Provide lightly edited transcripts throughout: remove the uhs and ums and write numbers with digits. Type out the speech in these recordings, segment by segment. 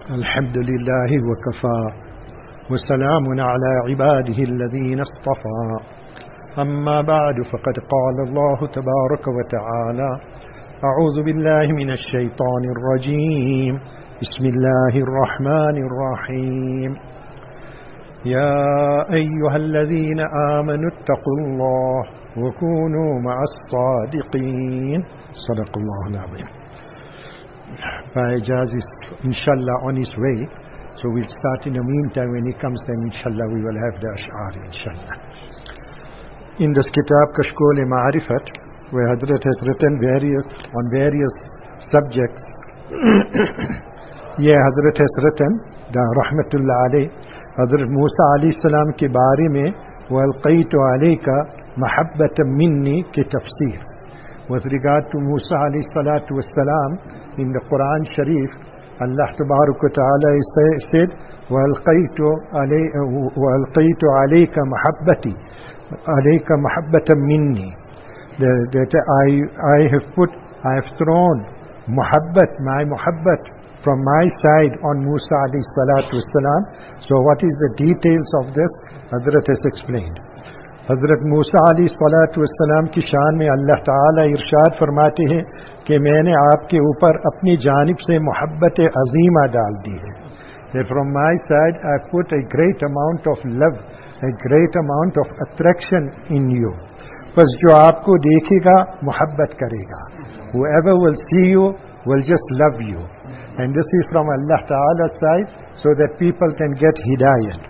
الحمد لله وكفى وسلام على عباده الذين اصطفى أما بعد فقد قال الله تبارك وتعالى أعوذ بالله من الشيطان الرجيم بسم الله الرحمن الرحيم يا أيها الذين آمنوا اتقوا الله وكونوا مع الصادقين صدق الله العظيم. Ijaz is inshallah on his way, so we'll start in the meantime. When he comes, then inshallah we will have the ash'ar inshallah. In this kitab Kashkol Ma'arifat, where Hazrat has written on various subjects, Hazrat has written the rahmatullah alayh Hazrat Musa alayhi salam ke baare mein walqaitu alayka mahabbatan minni ke tafsir. With regard to Musa alayhi salatu wassalam, in the Quran Sharif, Allah Tabarak wa Ta'ala said, وَأَلْقَيْتُ عَلَيْكَ مَحَبَّتِي عَلَيْكَ مَحَبَّةً مِنِّي. That I have thrown muhabbat, my muhabbat from my side on Musa alayhi salatu wassalam. So what is the details of this? Hazrat has explained. حضرت موسیٰ علیہ السلام کی شان میں اللہ تعالی ارشاد فرماتے ہیں کہ میں نے آپ کے اوپر اپنی جانب سے محبت عظیمہ ڈال دی ہے. That from my side I put a great amount of love, a great amount of attraction in you. بس جو آپ کو دیکھے گا محبت کرے گا. Whoever will see you will just love you. And this is from Allah Ta'ala's side, so that people can get hidayat.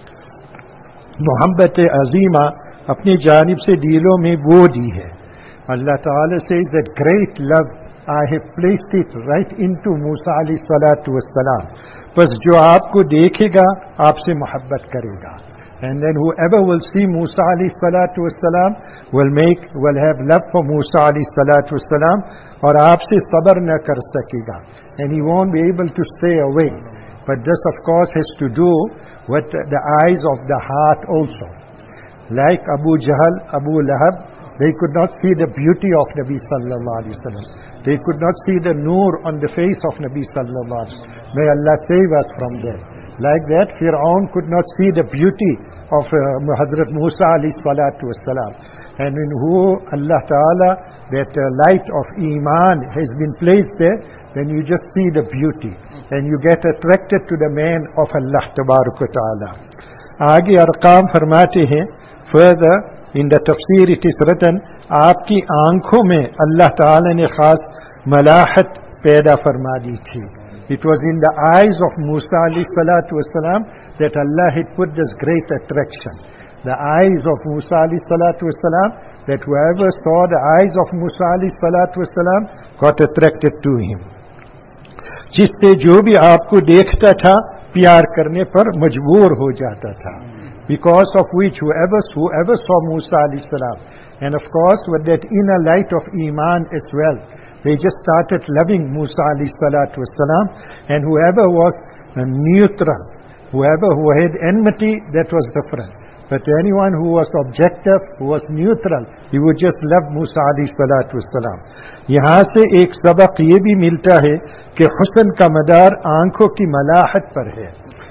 محبت عظیمہ اپنی جانب سے دلوں میں وہ دی ہے. اللہ تعالی says that great love I have placed it right into Musa alayhi salatu wassalam. بس جو آپ کو دیکھے گا آپ سے محبت کرے گا. And then whoever will see Musa alayhi salatu wassalam will have love for Musa alayhi salatu wassalam, اور آپ سے صبر نہ کر سکے گا. And he won't be able to stay away. But this of course has to do with the eyes of the heart also. Like Abu Jahl, Abu Lahab, they could not see the beauty of Nabi sallallahu alaihi wasallam. They could not see the noor on the face of Nabi sallallahu alaihi wasallam. May Allah save us from them. Like that, Fir'aun could not see the beauty of Hazrat Musa alayhi salatu wassalam. And in who Allah Ta'ala, that light of Iman has been placed there, then you just see the beauty. And you get attracted to the man of Allah Tabarak wa Ta'ala. Aage Arqam farmate hain, further in the tafsir it is written, aapki aankhon mein Allah Ta'ala ne khas malahat paida farma di thi. It was in the eyes of Musa alayhi salatu wassalam that Allah had put this great attraction. The eyes of Musa alayhi salatu wassalam, that whoever saw the eyes of Musa alayhi salatu wassalam got attracted to him. जिससे जो भी आपको देखता था प्यार करने पर मजबूर हो जाता था. Because of which whoever saw Musa alayhi salam, and of course with that inner light of Iman as well, they just started loving Musa alayhi salatu wassalam. And whoever was neutral, whoever who had enmity, that was different. But anyone who was objective, who was neutral, he would just love Musa alayhi salatu wassalam. यहाँ से एक सबक ये भी मिलता है कि हुस्न का मदार आंखों की मलाहत पर है.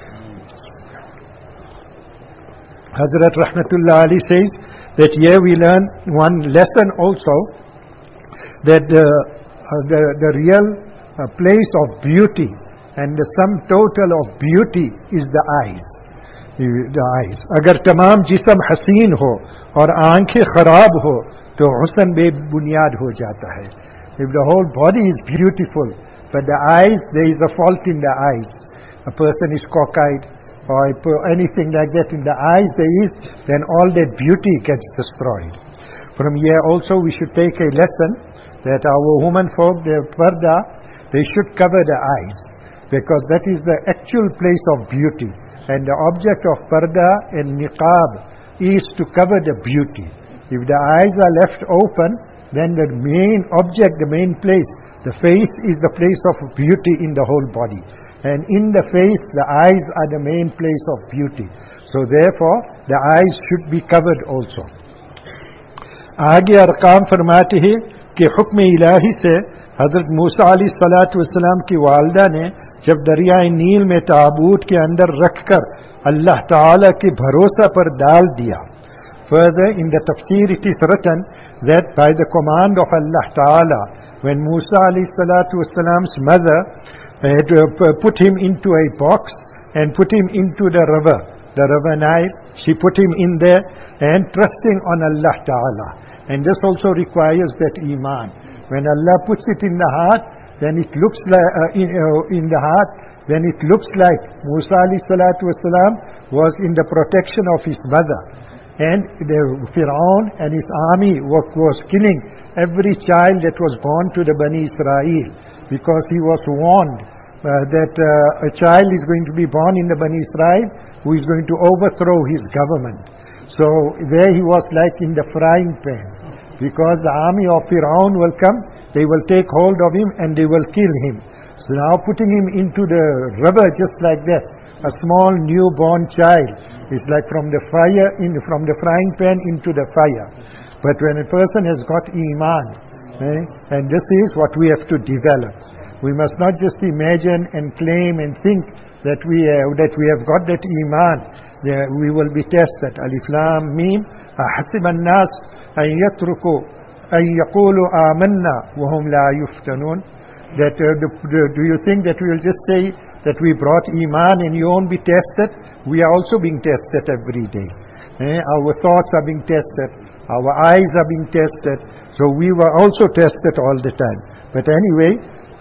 Hazrat Rahmatullah Ali says that here we learn one lesson also, that the real place of beauty and the sum total of beauty is the eyes. The eyes. अगर तमाम जिस्म हसीन हो और आंखें खराब हो तो हुस्न बेबुनियाद हो जाता है. If the whole body is beautiful, but the eyes, there is a fault in the eyes, a person is cockeyed or anything like that in the eyes there is, then all that beauty gets destroyed. From here also we should take a lesson that our women folk, their parda, they should cover the eyes, because that is the actual place of beauty. And the object of parda and niqab is to cover the beauty. If the eyes are left open, then the main object, the main place, the face is the place of beauty in the whole body. And in the face, the eyes are the main place of beauty. So therefore, the eyes should be covered also. आगे अरकाम फरमाते हैं कि हुक्म इलाही से हजरत मूसा अलैहिस्सलाम की वालदा ने जब दरियाए नील में ताबूत के अंदर रखकर अल्लाह ताला के भरोसा पर डाल दिया. Further, in the tafsir it is written that by the command of Allah Ta'ala, when Musa alayhi's mother had put him into a box and put him into the river Nile, she put him in there and trusting on Allah Ta'ala. And this also requires that iman. When Allah puts it in the heart, then it looks like then it looks like Musa alayhi was in the protection of his mother. And the Fir'aun and his army was killing every child that was born to the Bani Israel, because he was warned that a child is going to be born in the Bani Israel who is going to overthrow his government. So there he was like in the frying pan, because the army of Fir'aun will come, they will take hold of him and they will kill him. So now putting him into the river just like that, a small newborn child is like from the frying pan into the fire. But when a person has got iman, and this is what we have to develop. We must not just imagine and claim and think that we have got that iman. We will be tested. Alif Lam Mim. أحسب الناس أن يتركوا أن يقولوا آمنا وهم لا يفتنون. That do you think that we will just say that we brought iman and you won't be tested? We are also being tested every day. Our thoughts are being tested. Our eyes are being tested. So we were also tested all the time. But anyway,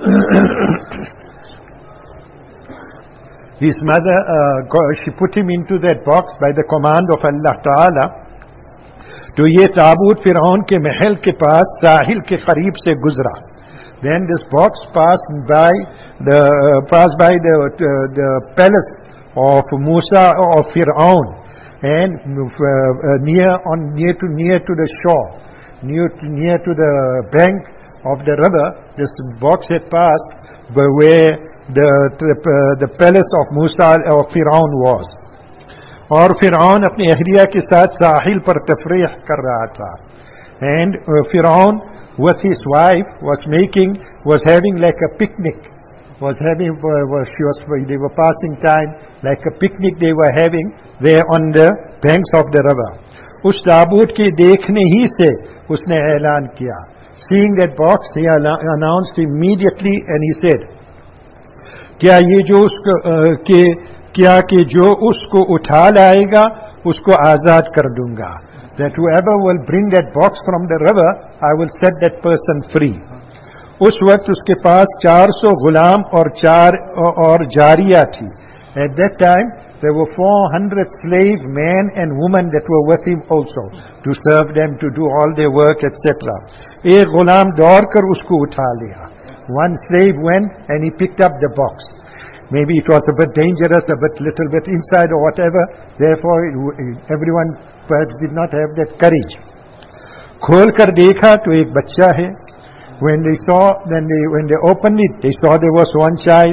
his mother, she put him into that box by the command of Allah Ta'ala. तो ये ताबूत फिरौन के महल के पास साहिल के करीब से गुजरा. Then this box passed by the palace of Musa, of Fir'aun, and near to the shore, near to the bank of the river. This box had passed where the palace of Musa or Fir'aun was. और फिरौन अपनी अहलिया के साथ साहिल पर तफरीह कर रहा था. And Fir'aun with his wife was having like a picnic. They were passing time like a picnic they were having there on the banks of the river. उस ताबूत के देखने ही से उसने ऐलान किया. Seeing that box, he announced immediately and he said, क्या कि जो उसको उठा लाएगा उसको आजाद कर दूंगा. That whoever will bring that box from the river, I will set that person free. उस वक्त उसके पास 400 गुलाम और जारिया थी. At that time, there were 400 slave men and women that were with him also, to serve them, to do all their work, etc. एक गुलाम दौड़ कर उसको उठा लिया. One slave went and he picked up the box. Maybe it was a bit dangerous, little bit inside or whatever. Therefore, everyone perhaps did not have that courage. खोल कर देखा तो एक बच्चा है. When they opened it, they saw there was one child.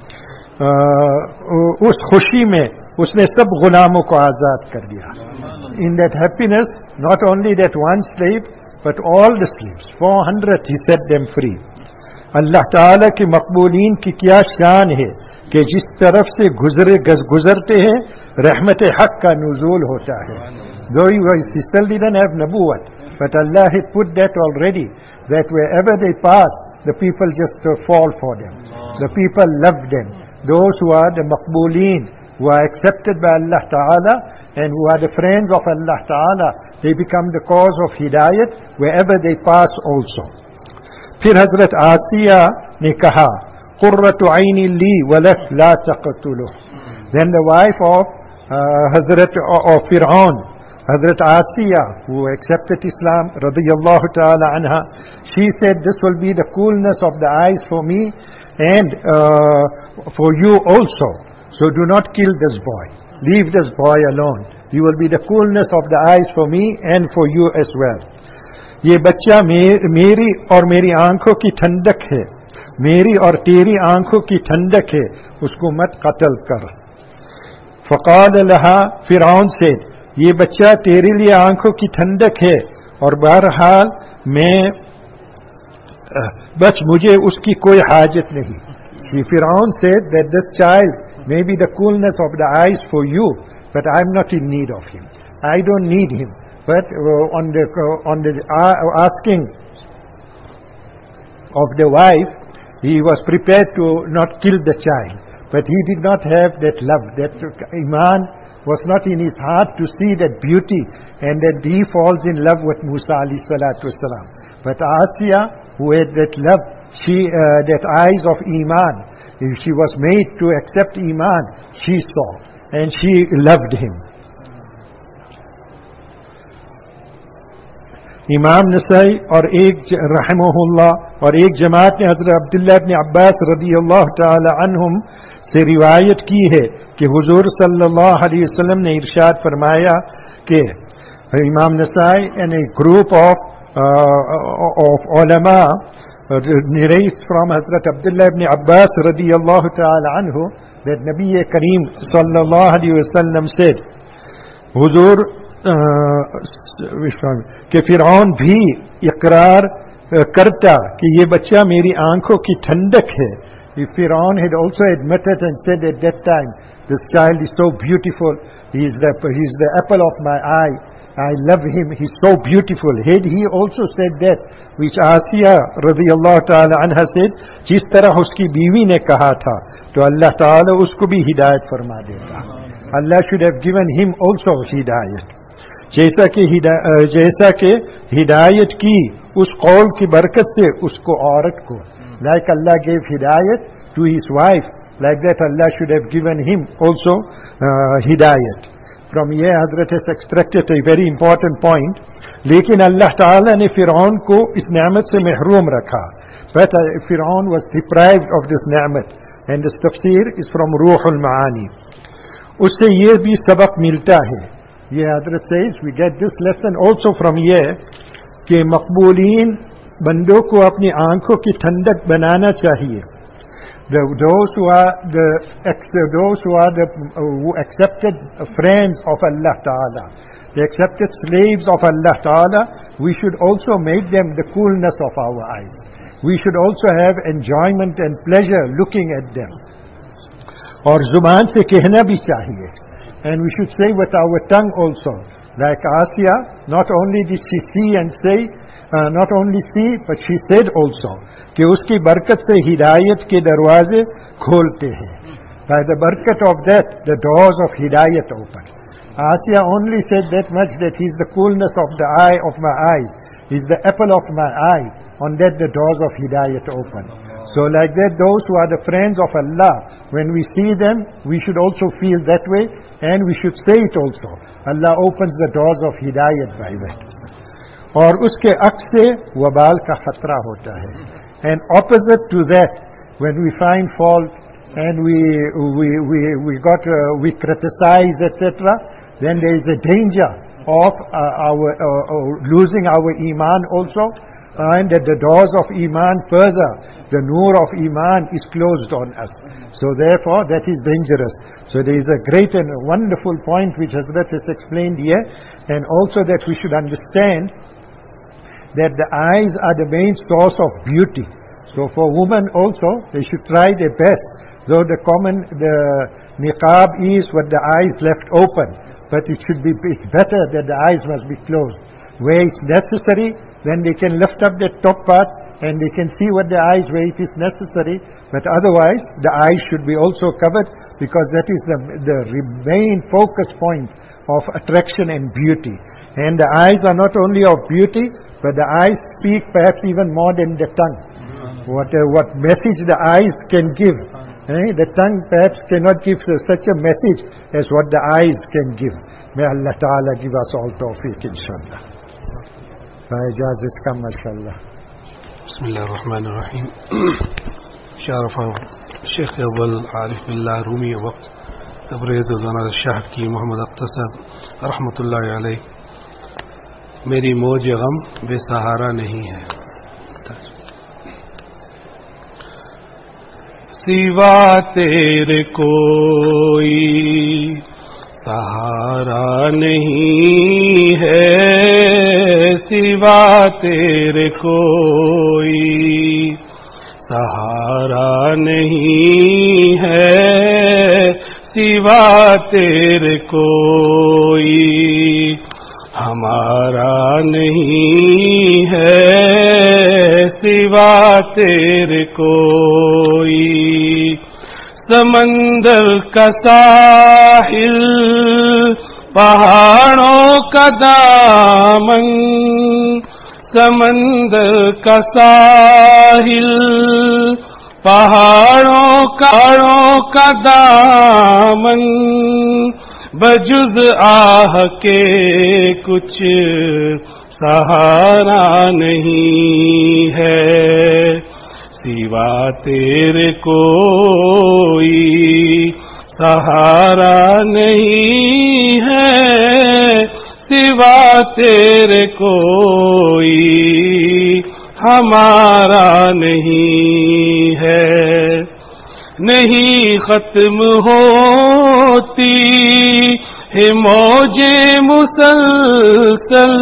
उस खुशी में उसने सब गुलामों को आजाद कर दिया. In that happiness, not only that one slave, but all the slaves, 400, he set them free. अल्लाह ताला के मकबूलीन की क्या शान है कि जिस तरफ से गुजरते हैं रहमत हक का नुज़ूल होता है. Though he still didn't have nabuwat, but Allah had put that already, that wherever they pass, the people just fall for them. The people love them. Those who are the maqbooleen, who are accepted by Allah Ta'ala and who are the friends of Allah Ta'ala, they become the cause of hidayat wherever they pass also. फिर हजरत आसिया ने कहा, कुर्रतु ऐनी ली वलक ला तक़तुलुह. Then the wife of Fir'aun, Hazrat Asiya, who accepted Islam, radiyallahu ta'ala anha, she said, this will be the coolness of the eyes for me and for you also. So do not kill this boy. Leave this boy alone. You will be the coolness of the eyes for me and for you as well. ये बच्चा मेरी और मेरी आंखों की ठंडक है, मेरी और तेरी आंखों की ठंडक है, उसको मत कत्ल कर. फ़क़ाल लहा, फिरौन से, ये बच्चा तेरे लिए आंखों की ठंडक है और बहरहाल मैं बस मुझे उसकी कोई हाजत नहीं. Firaun said that this child may be the coolness of the eyes for you, but I am not in need of him. I don't need him. But on the asking of the wife, he was prepared to not kill the child. But he did not have that love, that iman was not in his heart to see that beauty, and that he falls in love with Musa alayhi salatu wasalam. But Asiya, who had that love, that eyes of iman, she was made to accept iman, she saw, and she loved him. इमाम नसाई और एक रहमहुल्लाह और एक जमात ने हज़रत अब्दुल्लाह इब्न अब्बास रज़ियल्लाहु ताला अन्हुम से रिवायत की है कि हुजूर सल्लल्लाहु अलैहि वसल्लम ने इरशाद फरमाया कि इमाम नसाई एंड ए ग्रुप ऑफ उलमा narrates from Hazrat Abdullah ibn Abbas radiyallahu ta'ala anhu that Nabi Kareem sallallahu alayhi wa sallam said, हुजूर कि फिरौन भी इकरार करता कि ये बच्चा मेरी आंखों की ठंडक है. If Firaun had also admitted and said at that time, this child is so beautiful, he is the apple of my eye, I love him, he's so beautiful. Had he also said that, which Asiya radiyallahu ta'ala anha said, जिस तरह उसकी बीवी ने कहा था, तो अल्लाह ta'ala उसको भी हिदायत फरमा देता. Allah should have given him also hidayat. जैसा कि हिदायत की उस कौल की बरकत से उसको औरत को, like Allah gave hidayat to his wife, like that Allah should have given him also hidayat. From here Hazrat has extracted a very important point. लेकिन अल्लाह ताला ने फिरौन को इस नेमत से महरूम रखा. But Firaun was deprived of this नेमत, and this tafsir is from Ruhul Maani. उससे ये भी सबक मिलता है. ये हजरत says we get this lesson also from here कि मकबूलीन बंदों को अपनी आंखों की ठंडक बनाना चाहिए. Those who accepted friends of Allah Ta'ala, the accepted slaves of Allah Ta'ala, we should also make them the coolness of our eyes. We should also have enjoyment and pleasure looking at them. और जुबान से कहना भी चाहिए. And we should say with our tongue also. Like Asiya, not only did she see and say, not only see, but she said also, कि उसकी बरकत से हिदायत के दरवाजे खोलते हैं. By the barakat of that, the doors of hidayat open. Asiya only said that much, that he's the coolness of the eye of my eyes, he's the apple of my eye. On that the doors of hidayat open. So like that, those who are the friends of Allah, when we see them, we should also feel that way, and we should say it also. Allah opens the doors of hidayat by that. और उसके अक्स से वबाल का खतरा होता है. And opposite to that, when we find fault and we criticize, etc., then there is a danger of losing our iman also, and that the doors of iman further, the nur of iman is closed on us. So therefore that is dangerous. So there is a great and wonderful point which Hazrat has explained here, and also that we should understand that the eyes are the main source of beauty. So for women also, they should try their best. Though the niqab is with the eyes left open, but it's better that the eyes must be closed. Where it's necessary, then they can lift up the top part and they can see with the eyes where it is necessary. But otherwise, the eyes should be also covered, because that is the main focus point of attraction and beauty. And the eyes are not only of beauty, but the eyes speak perhaps even more than the tongue. What message the eyes can give. The tongue perhaps cannot give such a message as what the eyes can give. May Allah Ta'ala give us all tawfiq, inshallah. Ijazat ka, mashallah. Bismillahirrahmanirrahim. Sharafa Sheikh Awwal Arif Billah Rumi Waqt Tabriz Zanar Shah ki Muhammad Aqtasab Rahmatullahi alayh. मेरी मौज गम बेसहारा नहीं है. सिवा तेरे कोई सहारा नहीं है. सिवा तेरे कोई, सहारा नहीं है सिवा तेरे कोई, हमारा नहीं है सिवा तेरे कोई। समंदर का साहिल, पहाड़ों का दामन, समंदर का साहिल, पहाड़ों का दामन, बजुज आह के कुछ सहारा नहीं है सिवा तेरे कोई, सहारा नहीं है सिवा तेरे कोई, हमारा नहीं है। नहीं खत्म होती है मौजे मुसलसल,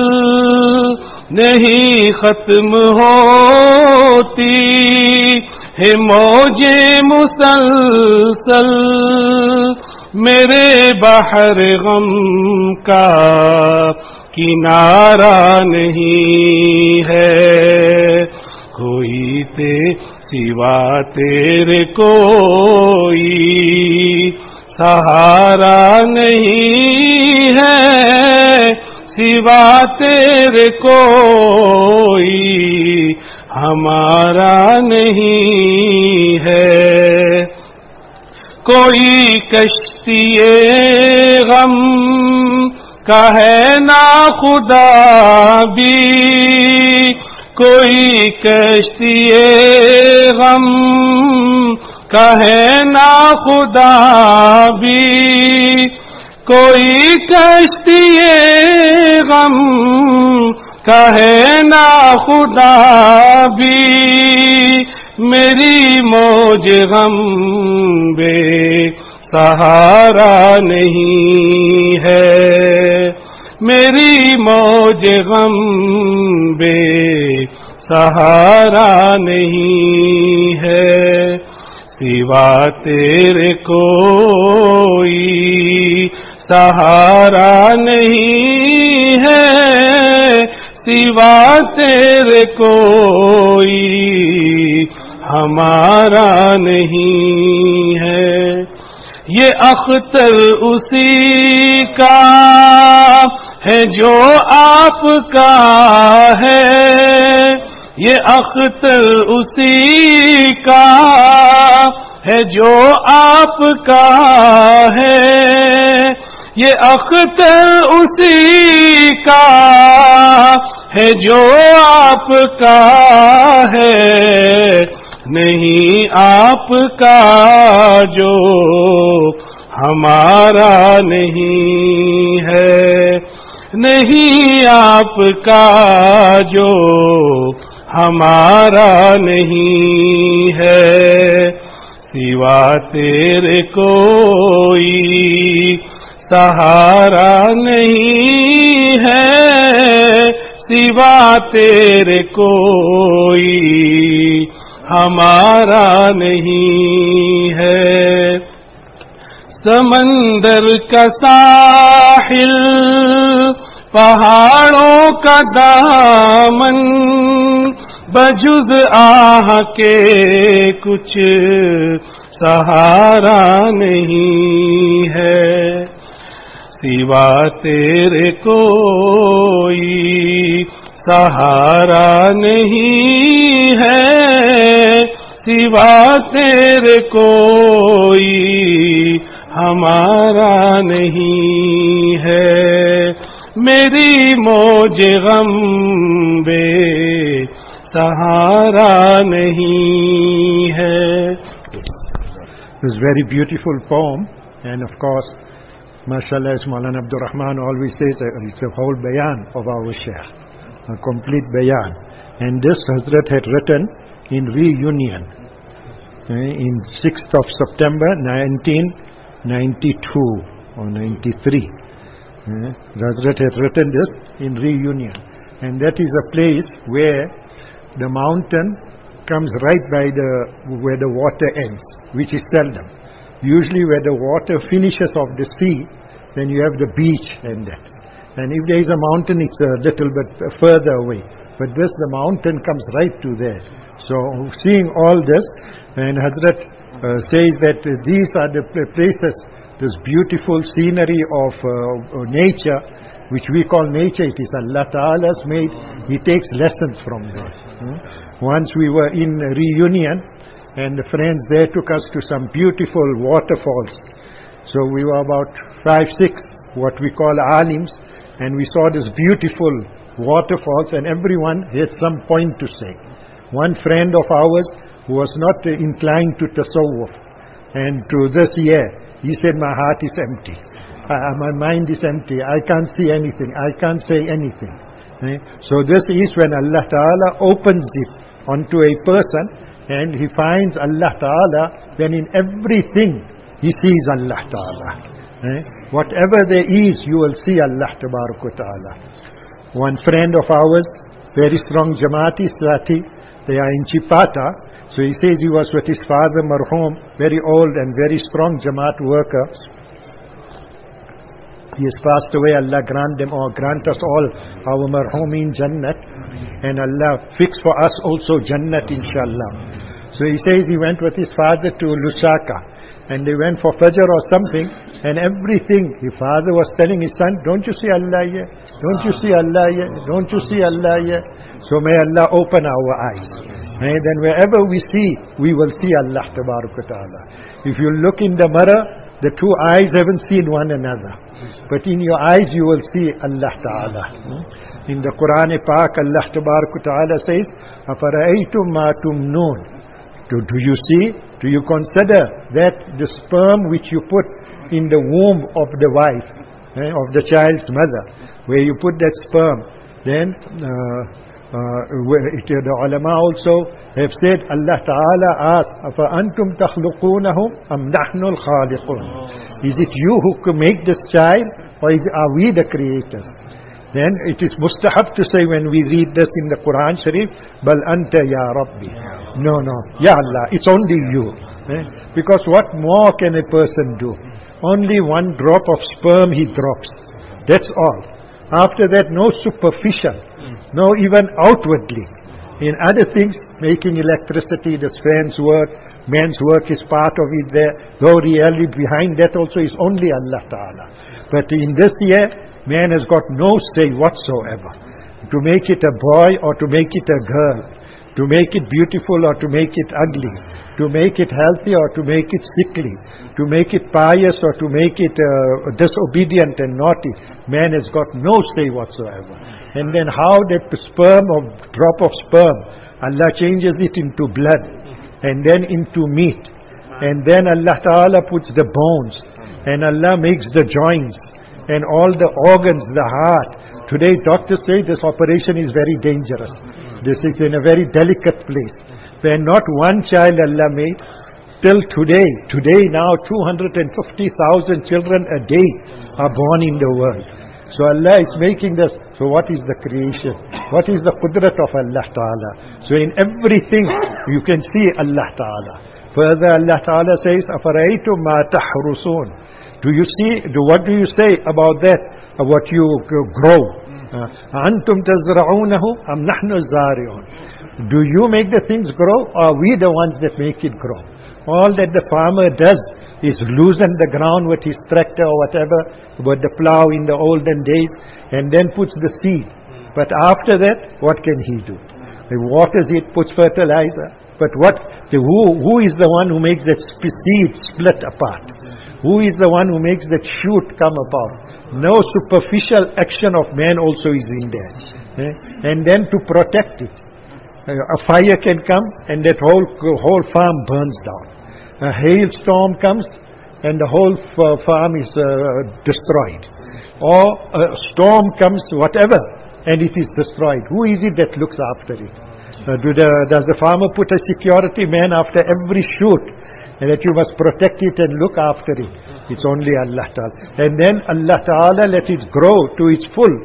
नहीं खत्म होती है मौजे मुसलसल, मेरे बहर गम का किनारा नहीं है कोई ते सिवा तेरे कोई, सहारा नहीं है सिवा तेरे कोई, हमारा नहीं है। कोई कश्तिए गम का है ना खुदा भी, कोई कश्तिए गम का है ना खुदा भी, कोई कश्तिए गम का है ना खुदा भी, मेरी मौज गम बे सहारा नहीं है, मेरी मौज गम बे सहारा नहीं है सिवा तेरे कोई, सहारा नहीं है सिवा तेरे कोई, हमारा नहीं है। ये अख्तर उसी का है जो आपका है, ये अख्तर उसी का है जो आपका है, ये अख्तर उसी का है जो आपका है, नहीं आपका जो हमारा नहीं है, नहीं आपका जो हमारा नहीं है सिवा तेरे कोई, सहारा नहीं है सिवा तेरे कोई, हमारा नहीं है। समंदर का साहिल, पहाड़ों का दामन, बजुज आह के कुछ सहारा नहीं है सिवा तेरे कोई, सहारा नहीं है सिवा तेरे कोई, हमारा नहीं है। मेरी मौज गम बे सहारा नहीं है। This very beautiful poem, and of course, mashallah, as Maulana Abdul Rahman always says, it's a whole bayan of our Shaykh, a complete bayan. And this Hazrat had written in reunion in 6th of September 1992 or 93. Hazrat had written this in reunion. And that is a place where the mountain comes right by where the water ends, which is seldom. Usually where the water finishes of the sea, then you have the beach and that. And if there is a mountain, it's a little bit further away. But the mountain comes right to there. So seeing all this, and Hazrat says that these are the places, this beautiful scenery of nature, which we call nature. It is Allah Ta'ala's made. He takes lessons from there. Once we were in Reunion, and the friends there took us to some beautiful waterfalls. So we were about 5, 6, what we call alims, and we saw this beautiful waterfalls, and everyone had some point to say. One friend of ours who was not inclined to tasawwuf, and to this year, he said, my heart is empty. My mind is empty. I can't see anything. I can't say anything. So this is when Allah Ta'ala opens it onto a person, and he finds Allah Ta'ala, then in everything he sees Allah Ta'ala. Whatever there is, you will see Allah Ta'ala. One friend of ours, very strong Jamaati Sati, they are in Chipata. So he says he was with his father marhum, very old and very strong Jamaat worker. He has passed away. Allah grant them or grant us all our marhumin Jannat, and Allah fix for us also Jannat inshallah. So he says he went with his father to Lusaka, and they went for Fajr or something, and everything his father was telling his son, don't you see Allah here? Don't you see Allah here? Don't you see Allah here? So may Allah open our eyes. And then wherever we see, we will see Allah Ta'ala. If you look in the mirror, the two eyes haven't seen one another. But in your eyes you will see Allah Ta'ala. In the Quran Pak, Allah Ta'ala says, أَفَرَأَيْتُمْ مَا تُمْنُونَ. Do you see? Do you consider that the sperm which you put in the womb of the wife, of the child's mother, where you put that sperm, then the ulama also have said, Allah Ta'ala asked, أَفَأَنْتُمْ تَخْلُقُونَهُ أَمْ نَحْنُ الْخَالِقُونَ. Is it you who can make this child, or are we the creators? Then it is mustahab to say when we read this in the Quran Sharif, Bal anta ya Rabbi. No, Ya Allah, it's only you. Because what more can a person do? Only one drop of sperm he drops. That's all. After that, no superficial, no even outwardly. In other things, making electricity, the fans work, man's work is part of it there, though really behind that also is only Allah Ta'ala. But in this year, man has got no say whatsoever. To make it a boy or to make it a girl, to make it beautiful or to make it ugly, to make it healthy or to make it sickly, to make it pious or to make it disobedient and naughty, man has got no say whatsoever. And then how that sperm or drop of sperm, Allah changes it into blood and then into meat, and then Allah Ta'ala puts the bones, and Allah makes the joints and all the organs, the heart. Today doctors say this operation is very dangerous. This is in a very delicate place. Where not one child Allah made, till today now 250,000 children a day are born in the world. So Allah is making this. So what is the creation? What is the qudrat of Allah Ta'ala? So in everything you can see Allah Ta'ala. Further Allah Ta'ala says, أَفَرَأَيْتُمْ مَا تَحْرُسُونَ. Do you see, what do you say about that, what you grow? أَنْتُمْ تَزْرَعُونَهُ أَمْ نَحْنُ الزَّارِعُونَ. Do you make the things grow, or are we the ones that make it grow? All that the farmer does is loosen the ground with his tractor or whatever, with the plow in the olden days, and then puts the seed. But after that, what can he do? He waters it, puts fertilizer. But who is the one who makes that seed split apart? Who is the one who makes that shoot come about? No superficial action of man also is in there. And then to protect it. A fire can come and that whole farm burns down. A hailstorm comes and the whole farm is destroyed. Or a storm comes, whatever, and it is destroyed. Who is it that looks after it? Does the farmer put a security man after every shoot, and that you must protect it and look after it? It's only Allah Ta'ala. And then Allah Ta'ala let it grow to its full,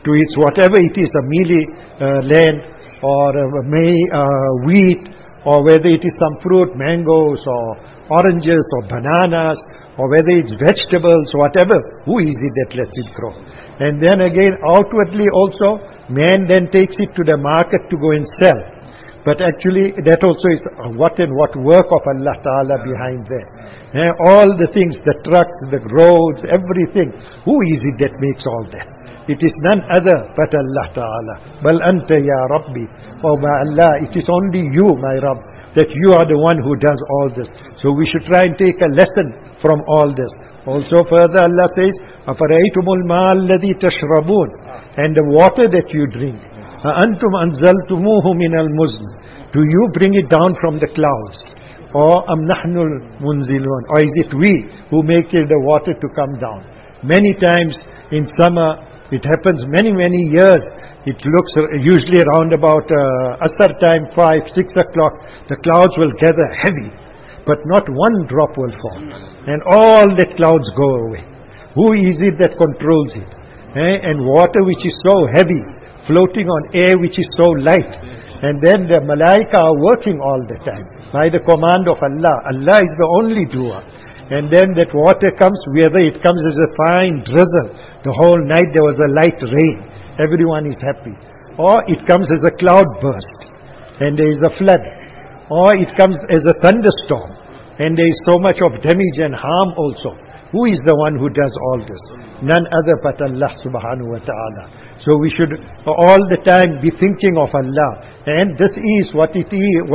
to its whatever it is, a mealy land or wheat, or whether it is some fruit, mangoes or oranges or bananas, or whether it's vegetables, whatever, who is it that lets it grow? And then again, outwardly also, man then takes it to the market to go and sell. But actually, that also is what work of Allah Ta'ala behind there. All the things, the trucks, the roads, everything, who is it that makes all that? It is none other but Allah Ta'ala. Bal anta ya Rabbi. Oh my Allah, it is only you, my Rabb, that you are the one who does all this. So we should try and take a lesson from all this. Also further Allah says, أَفَرَأَيْتُمُ الْمَاءَ الَّذِي تَشْرَبُونَ, and the water that you drink. أَأَنْتُمْ أَنزَلْتُمُوهُ مِنَ الْمُزْنِ, do you bring it down from the clouds? Or أَمْ نَحْنُ الْمُنزِلُونَ, or is it we who make the water to come down? Many times in summer, it happens many years. It looks usually around about Asr time, 5, 6 o'clock, the clouds will gather heavy, but not one drop will fall. And all the clouds go away. Who is it that controls it? And water which is so heavy, floating on air which is so light. And then the malaika are working all the time by the command of Allah. Allah is the only doer. And then that water comes, whether it comes as a fine drizzle, the whole night there was a light rain, everyone is happy. Or it comes as a cloud burst, and there is a flood. Or it comes as a thunderstorm, and there is so much of damage and harm also. Who is the one who does all this? None other but Allah subhanahu wa ta'ala. So we should all the time be thinking of Allah. And this is what it is,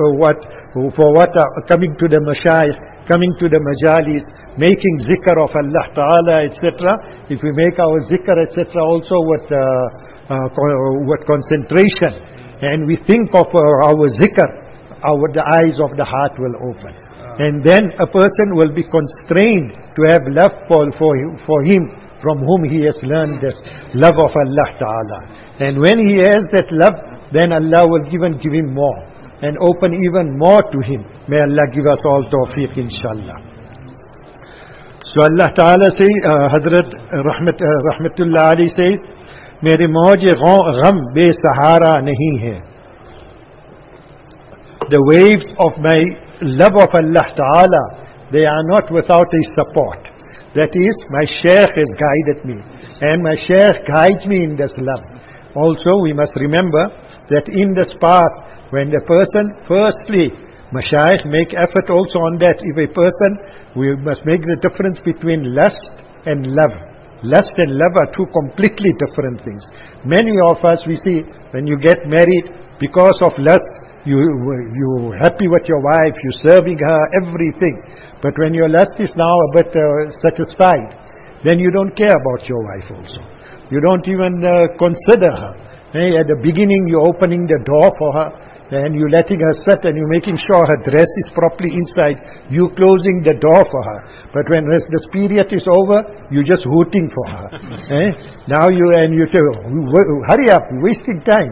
coming to the mashayikh, coming to the majalis, making zikr of Allah Ta'ala, etc. If we make our zikr, etc. also with concentration, and we think of our zikr, the eyes of the heart will open. And then a person will be constrained to have love for him from whom he has learned this love of Allah Ta'ala. And when he has that love, then Allah will give him more, and open even more to him. May Allah give us all tawfiq, inshallah. So Allah Ta'ala says, Hazrat Rahmatullah Ali says, मेरे मौज गम बेसहारा नहीं है. The waves of my love of Allah Ta'ala, they are not without a support. That is, my Shaykh has guided me, and my Shaykh guides me in this love. Also, we must remember that in this path, when the person, firstly, Mashayikh make effort also on that. If a person, we must make the difference between lust and love. Lust and love are two completely different things. Many of us, we see, when you get married, because of lust, you're happy with your wife, you're serving her, everything. But when your lust is now a bit satisfied, then you don't care about your wife also. You don't even consider her. At the beginning, you're opening the door for her, and you're letting her sit, and you're making sure her dress is properly inside. You're closing the door for her. But when this period is over, you're just hooting for her. Now you tell, hurry up, you're wasting time.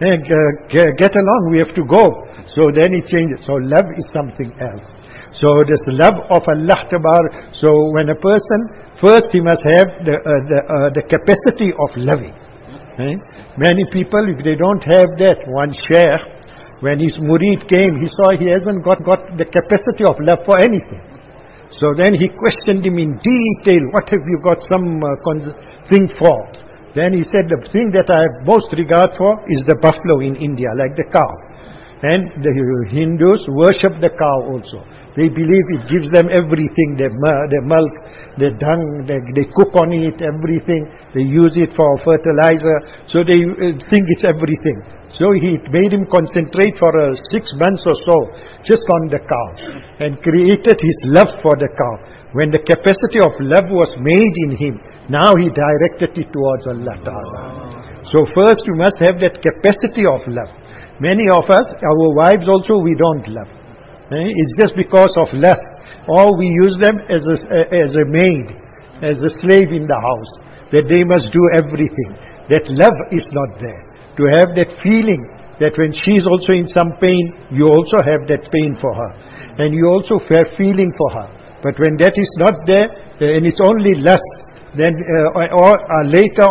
Get along, we have to go. So then it changes. So love is something else. So this love of Allah Tabar. So when a person, first he must have the capacity of loving. Many people, if they don't have that, one Shaykh, when his murid came, he saw he hasn't got the capacity of love for anything. So then he questioned him in detail, what have you got some thing for? Then he said, the thing that I have most regard for is the buffalo in India, like the cow. And the Hindus worship the cow also. They believe it gives them everything, their milk, their dung, they cook on it, everything. They use it for fertilizer. So they think it's everything. So he made him concentrate for 6 months or so just on the cow, and created his love for the cow. When the capacity of love was made in him, now he directed it towards Allah Ta'ala. So first you must have that capacity of love. Many of us, our wives also, we don't love. It's just because of lust. Or we use them as a maid, as a slave in the house, that they must do everything. That love is not there. To have that feeling that when she is also in some pain, you also have that pain for her, and you also have feeling for her. But when that is not there, and it's only lust, then or later on,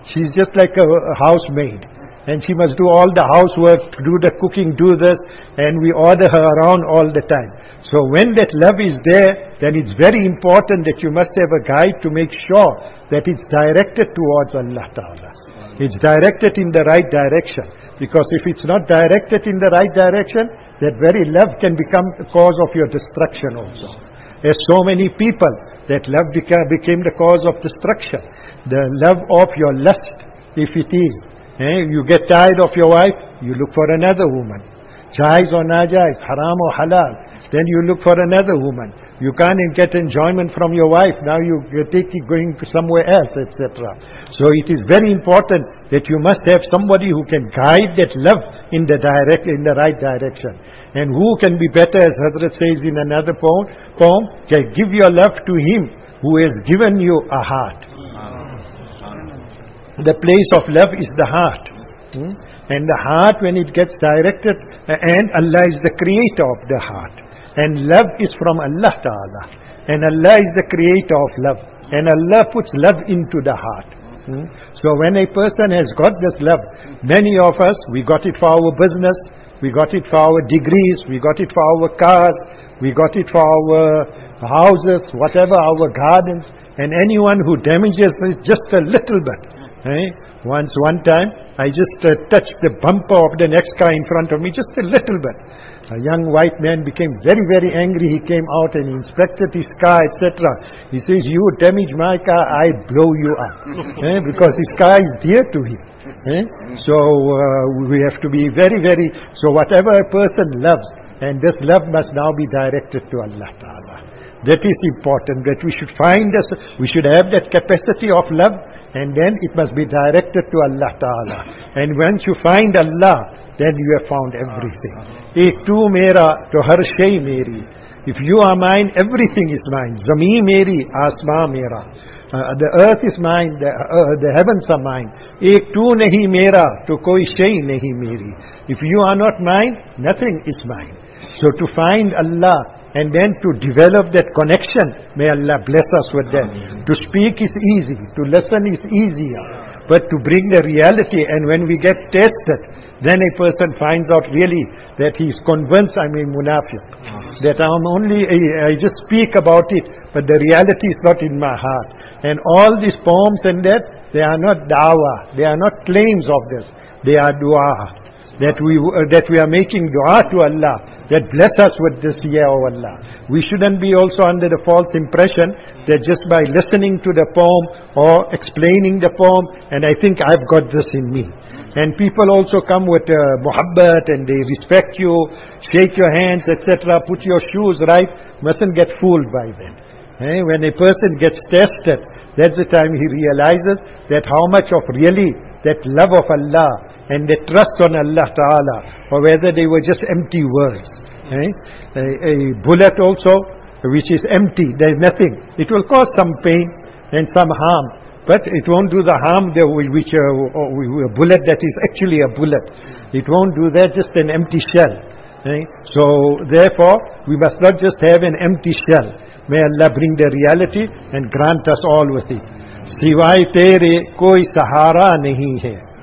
She's just like a housemaid. And she must do all the housework, do the cooking, do this, and we order her around all the time. So when that love is there, then it's very important that you must have a guide to make sure that it's directed towards Allah Ta'ala. It's directed in the right direction. Because if it's not directed in the right direction, that very love can become the cause of your destruction also. There's so many people that love became the cause of destruction. The love of your lust, if it is. You get tired of your wife, you look for another woman. Jaiz or najaiz, haram or halal, then you look for another woman. You can't get enjoyment from your wife, now you take it going somewhere else, etc. So it is very important that you must have somebody who can guide that love in the right direction. And who can be better, as Hazrat says in another poem, can give your love to him who has given you a heart. The place of love is the heart. And the heart, when it gets directed, and Allah is the creator of the heart. And love is from Allah Ta'ala. And Allah is the creator of love. And Allah puts love into the heart. So when a person has got this love, many of us, we got it for our business, we got it for our degrees, we got it for our cars, we got it for our houses, whatever, our gardens. And anyone who damages it just a little bit. One time, I just touched the bumper of the next car in front of me, just a little bit. A young white man became very, very angry. He came out and he inspected his car, etc. He says, you damage my car, I blow you up. Because his car is dear to him. So we have to be very, very... So whatever a person loves, and this love must now be directed to Allah Ta'ala. That is important, that we should find this, we should have that capacity of love, and then it must be directed to Allah Ta'ala. And once you find Allah, then you have found everything. Ek tu mera, to har shay meri. If you are mine, everything is mine. Zameen meri, asma mera. The earth is mine, the heavens are mine. Ek tu nahi mera, to koi shay nahi meri. If you are not mine, nothing is mine. So to find Allah, and then to develop that connection, may Allah bless us with that. To speak is easy, to listen is easier, but to bring the reality, and when we get tested, then a person finds out really that he is convinced I'm a munafiq, that I just speak about it, but the reality is not in my heart. And all these poems and that, they are not dawah, they are not claims of this, they are dua. That we are making dua to Allah, that bless us with this year, O Allah. We shouldn't be also under the false impression that just by listening to the poem or explaining the poem, and I think I've got this in me. And people also come with muhabbat, and they respect you, shake your hands, etc., put your shoes right, mustn't get fooled by them. When a person gets tested, that's the time he realizes that how much of really that love of Allah and they trust on Allah Ta'ala, or whether they were just empty words. A bullet also, which is empty, there is nothing. It will cause some pain and some harm, but it won't do the harm which a bullet that is actually a bullet. It won't do that, just an empty shell. So therefore, we must not just have an empty shell. May Allah bring the reality and grant us all with it. Siwai tere koi sahara nahi hai.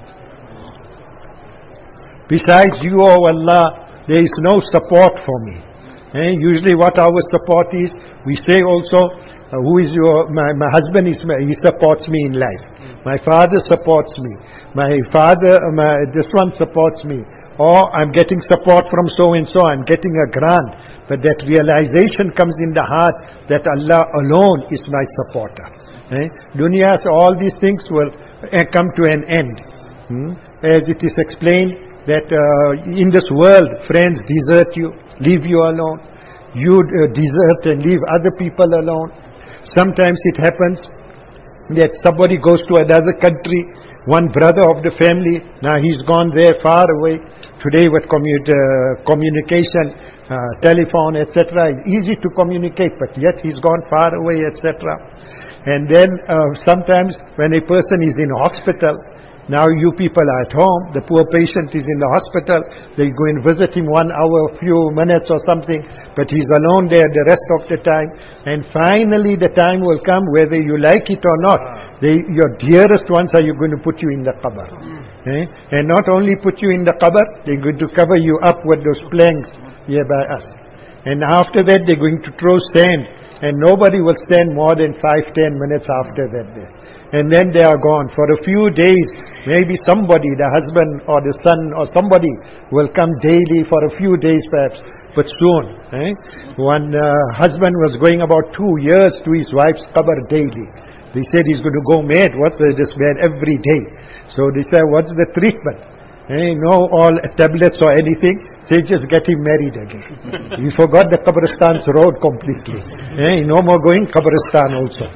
Besides you, O Allah, there is no support for me. Usually what our support is, we say also, who is my husband he supports me in life. My father supports me. This one supports me. Or I'm getting support from so and so, I'm getting a grant. But that realization comes in the heart that Allah alone is my supporter. Dunya, all these things will come to an end. As it is explained, that in this world, friends desert you, leave you alone. You desert and leave other people alone. Sometimes it happens that somebody goes to another country, one brother of the family, now he's gone there far away. Today with communication, telephone, etc., it's easy to communicate, but yet he's gone far away, etc. And then sometimes when a person is in hospital, Now you people are at home, the poor patient is in the hospital, they go and visit him 1 hour, a few minutes or something, but he's alone there the rest of the time. And finally the time will come, whether you like it or not, your dearest ones are going to put you in the qabr. And not only put you in the qabr, they're going to cover you up with those planks here by us. And after that they're going to throw sand, and nobody will stand more than 5-10 minutes after that there. And then they are gone. For a few days, maybe somebody, the husband or the son or somebody will come daily for a few days perhaps. But soon, one husband was going about 2 years to his wife's qabr daily. They said he's going to go mad. What's this man every day? So they said, what's the treatment? No all tablets or anything. Say just get him married again. He forgot the Qabristan's road completely. No more going Qabristan also.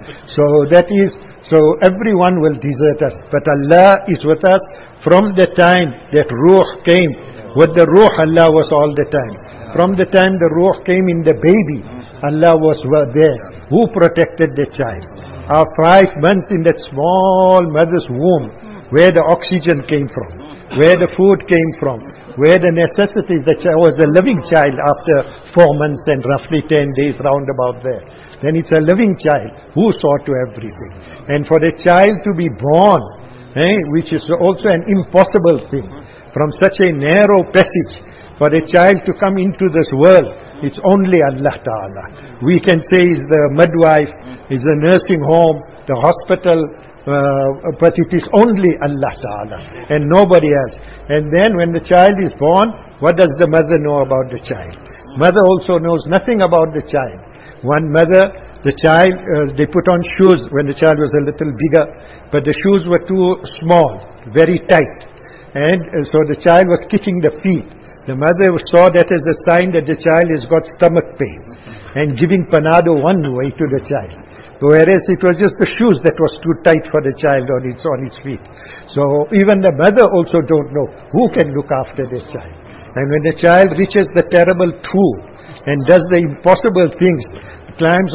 So everyone will desert us. But Allah is with us from the time that Ruh came. With the Ruh, Allah was all the time. From the time the Ruh came in the baby, Allah was there. Who protected the child? Our 5 months in that small mother's womb, where the oxygen came from, where the food came from, where the necessities, the child was a living child after 4 months and roughly 10 days round about there. Then it's a living child who saw to everything. And for the child to be born, which is also an impossible thing, from such a narrow passage, for the child to come into this world, it's only Allah Ta'ala. We can say is the midwife, is the nursing home, the hospital, but it is only Allah Ta'ala and nobody else. And then when the child is born, what does the mother know about the child? Mother also knows nothing about the child. One mother, the child, they put on shoes when the child was a little bigger, but the shoes were too small, very tight. And so the child was kicking the feet. The mother saw that as a sign that the child has got stomach pain and giving Panado one way to the child. Whereas it was just the shoes that was too tight for the child on its feet. So even the mother also don't know who can look after the child. And when the child reaches the terrible 2 and does the impossible things, climbs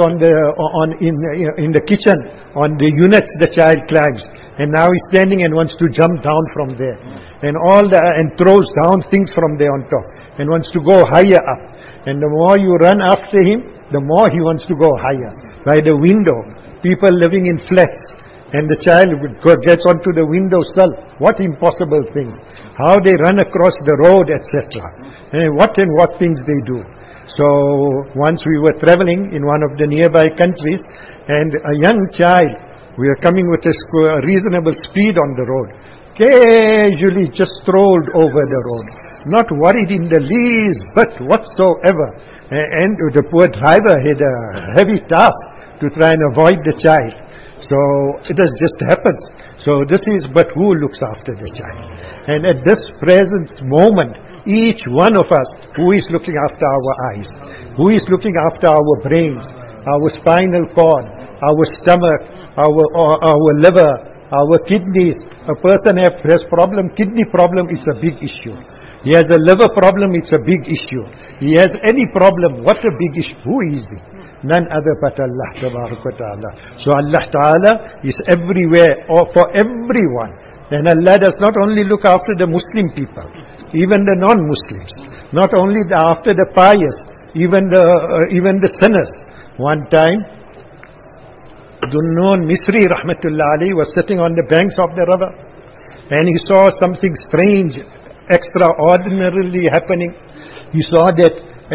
in the kitchen, on the units the child climbs, and now he's standing and wants to jump down from there, and throws down things from there on top, and wants to go higher up. And the more you run after him, the more he wants to go higher. By the window, people living in flats, and the child gets onto the window sill. What impossible things. How they run across the road, etc. And what things they do. So once we were traveling in one of the nearby countries, and a young child, we were coming with a reasonable speed on the road, casually just strolled over the road, not worried in the least bit whatsoever. And the poor driver had a heavy task to try and avoid the child. So it just happens. So this is but who looks after the child. And at this present moment, each one of us, who is looking after our eyes, who is looking after our brains, our spinal cord, our stomach, our liver, our kidneys. A person has kidney problem, it's a big issue. He has a liver problem, it's a big issue. He has any problem, what a big issue. Who is it? None other but Allah Ta'ala. So Allah Ta'ala is everywhere, or for everyone. And Allah does not only look after the Muslim people, even the non-Muslims. Not only after the pious, even the sinners. One time, Dunnun Misri Rahmatullah Ali was sitting on the banks of the river, and he saw something strange, extraordinarily happening. He saw that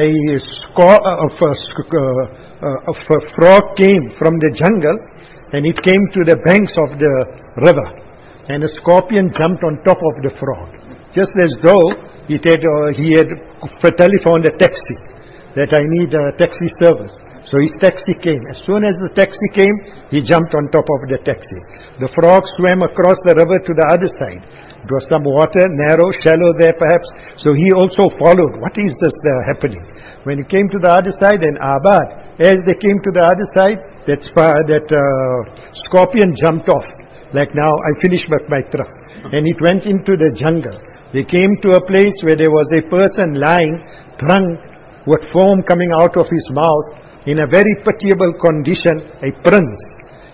a frog came from the jungle, and it came to the banks of the river, and a scorpion jumped on top of the frog, just as though he had telephoned a taxi, that I need a taxi service. So his taxi came. As soon as the taxi came, he jumped on top of the taxi. The frog swam across the river to the other side. It was some water, narrow, shallow there perhaps. So he also followed. What is this happening? When he came to the other side, and Abad, as they came to the other side, that scorpion jumped off. Like now, I finished my trip. And it went into the jungle. They came to a place where there was a person lying, drunk, with foam coming out of his mouth, in a very pitiable condition, a prince.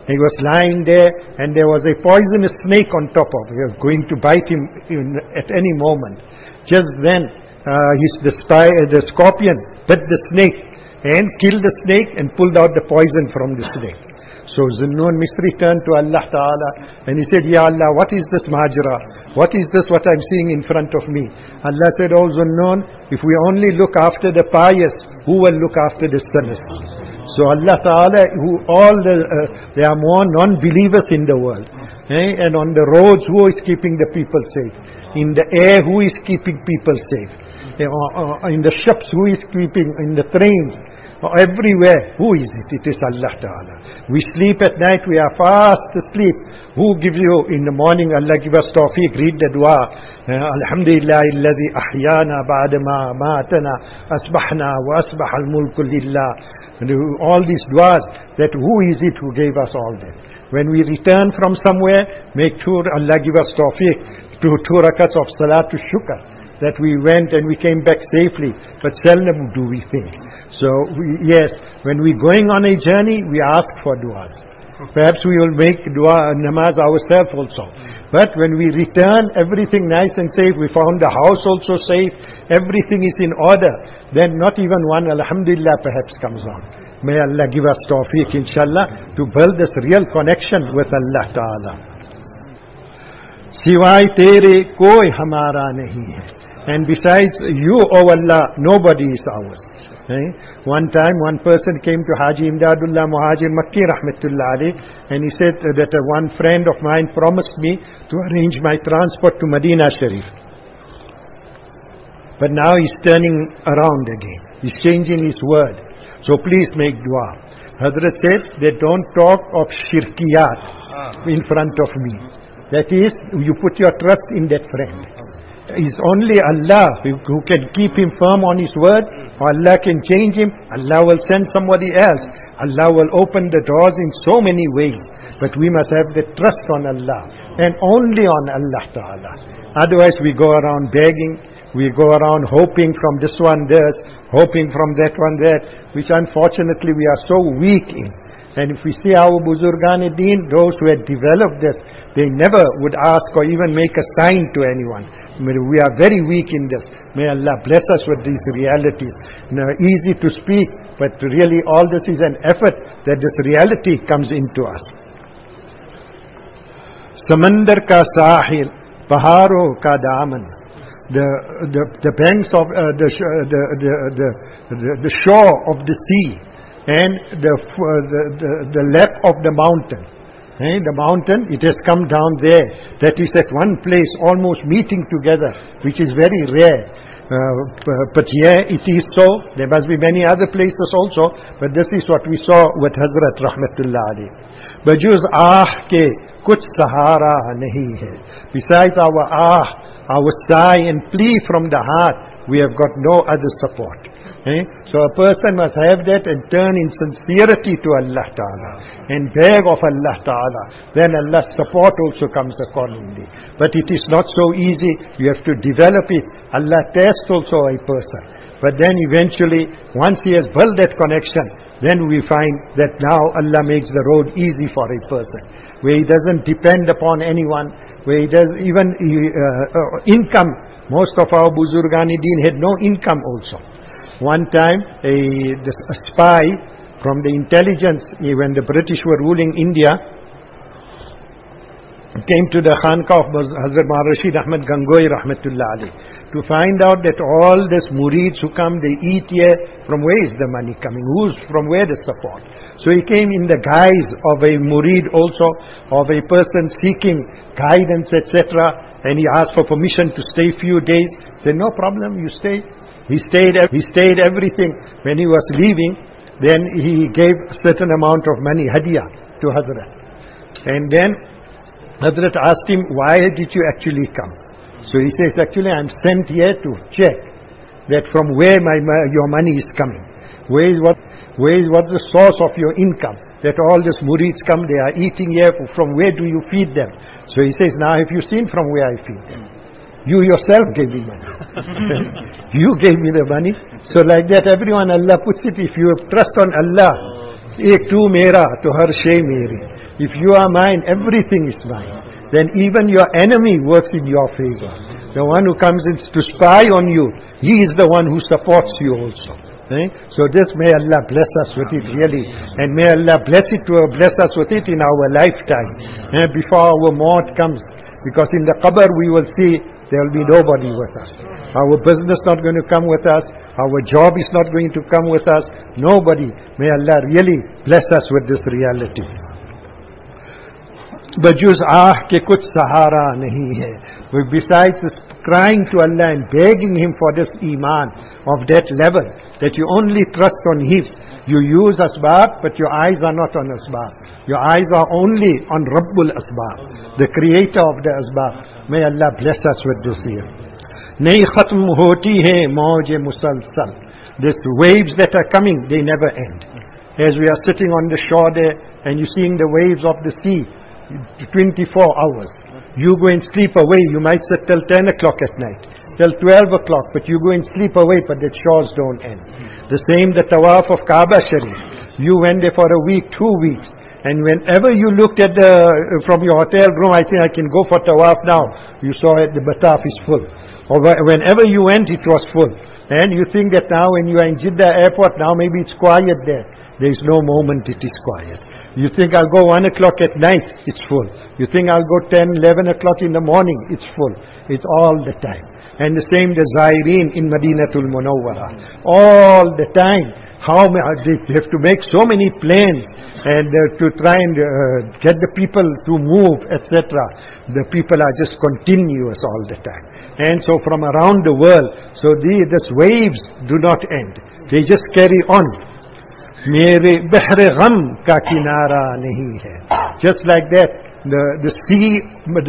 He was lying there, and there was a poisonous snake on top of him, going to bite him at any moment. Just then, the scorpion bit the snake and killed the snake and pulled out the poison from the snake. So Zunnun Misri turned to Allah Ta'ala and he said, Ya Allah, what is this majra? What is this what I'm seeing in front of me? Allah said, Oh Zunnun, if we only look after the pious, who will look after the sinners? So Allah Ta'ala, there are more non-believers in the world. And on the roads, who is keeping the people safe? In the air, who is keeping people safe? In the ships, who is keeping? In the trains? Everywhere, who is it? It is Allah Ta'ala. We sleep at night, we are fast asleep. Who gives you in the morning? Allah give us tawfiq, read the dua. Alhamdulillah alladhi ahyana ba'da ma matana asbahna wa asbaha al-mulku lillah. All these duas, that who is it who gave us all that? When we return from somewhere, make sure Allah give us tawfiq to 2 rakats of Salatul Shukr, that we went and we came back safely, but seldom do we think. So yes, when we're going on a journey, we ask for du'as. Perhaps we will make dua namaz ourselves also. But when we return, everything nice and safe, we found the house also safe, everything is in order, then not even one alhamdulillah perhaps comes on. May Allah give us tawfiq inshallah to build this real connection with Allah Ta'ala. Siwai tere koi hamara nahi hai. And besides you, O Allah, nobody is ours. One time, one person came to Haji Imdadullah Muhajir Makki Rahmatullah Ali, and he said that one friend of mine promised me to arrange my transport to Medina Sharif. But now he's turning around again. He's changing his word. So please make dua. Hazrat said that don't talk of shirkiyat in front of me. That is, you put your trust in that friend. It's only Allah who can keep him firm on his word, or Allah can change him. Allah will send somebody else. Allah will open the doors in so many ways. But we must have the trust on Allah, and only on Allah Ta'ala. Otherwise we go around begging, we go around hoping from this one this, hoping from that one that, which unfortunately we are so weak in. And if we see our Buzurgan-e-Deen, those who had developed this, they never would ask or even make a sign to anyone. We are very weak in this. May Allah bless us with these realities. Easy to speak, but really all this is an effort that this reality comes into us. Samandar ka sahil, paharo ka daman. The banks of the shore of the sea, and the lap of the mountain. The mountain, it has come down there. That is at one place, almost meeting together, which is very rare. But here it is so. There must be many other places also, but this is what we saw with Hazrat Rahmatullah Ali. Bajuz ke kuch sahara nahi hai. Besides our sigh and plea from the heart, we have got no other support. So a person must have that and turn in sincerity to Allah Ta'ala and beg of Allah Ta'ala. Then Allah's support also comes accordingly. But it is not so easy. You have to develop it. Allah tests also a person. But then eventually, once he has built that connection, then we find that now Allah makes the road easy for a person, where he doesn't depend upon anyone, where he does even income. Most of our Buzurgan-e-Deen had no income also. One time, a spy from the intelligence, when the British were ruling India, came to the Khanqah of Hazrat Rashid Ahmad Gangohi Rahmatullah Ali to find out that all this murids who come, they eat here, from where is the money coming? From where the support? So he came in the guise of a murid also, of a person seeking guidance, etc. And he asked for permission to stay few days. He said, no problem, you stay. He stayed everything. When he was leaving, then he gave a certain amount of money, hadiyah, to Hazrat. And then Hazrat asked him, why did you actually come? So he says, actually I'm sent here to check that from where your money is coming. What's the source of your income? That all these murids come, they are eating here, from where do you feed them? So he says, now have you seen from where I feed them? You yourself gave me money. You gave me the money. So like that, everyone, Allah puts it, if you trust on Allah, ek tu mera, to har shay meri. If you are mine, everything is mine. Then even your enemy works in your favor. The one who comes in to spy on you, he is the one who supports you also. So this, may Allah bless us with it really, and may Allah bless us with it in our lifetime, before our maut comes. Because in the qabr we will see there will be nobody with us. Our business not going to come with us. Our job is not going to come with us. Nobody. May Allah really bless us with this reality. Bajuz ke kuch sahara nahi hai. Besides this crying to Allah and begging Him for this iman of that level, that you only trust on Him. You use asbab, but your eyes are not on asbab. Your eyes are only on Rabbul Asbab, the creator of the asbab. May Allah bless us with this here. Nahi khatm hoti hai mauj musalsal. These waves that are coming, they never end. As we are sitting on the shore there, and you're seeing the waves of the sea, 24 hours. You go and sleep away. You might sit till 10 o'clock at night, till 12 o'clock, but you go and sleep away, but the shores don't end. The same, the tawaf of Kaaba Sharif. You went there for a week, 2 weeks, and whenever you looked at from your hotel room, I think I can go for tawaf now, you saw it, the bataf is full. Or whenever you went, it was full. And you think that now when you are in Jeddah airport, now maybe it's quiet there. There is no moment it is quiet. You think I'll go 1 o'clock at night, it's full. You think I'll go 10, 11 o'clock in the morning, it's full. It's all the time. And the same, the Zaireen in Madinatul Munawwara. All the time. How they have to make so many planes and to try and get the people to move, etc. The people are just continuous all the time. And so from around the world, so these waves do not end. They just carry on. मेरे बहरे गम का किनारा नहीं है. Just like that, the sea,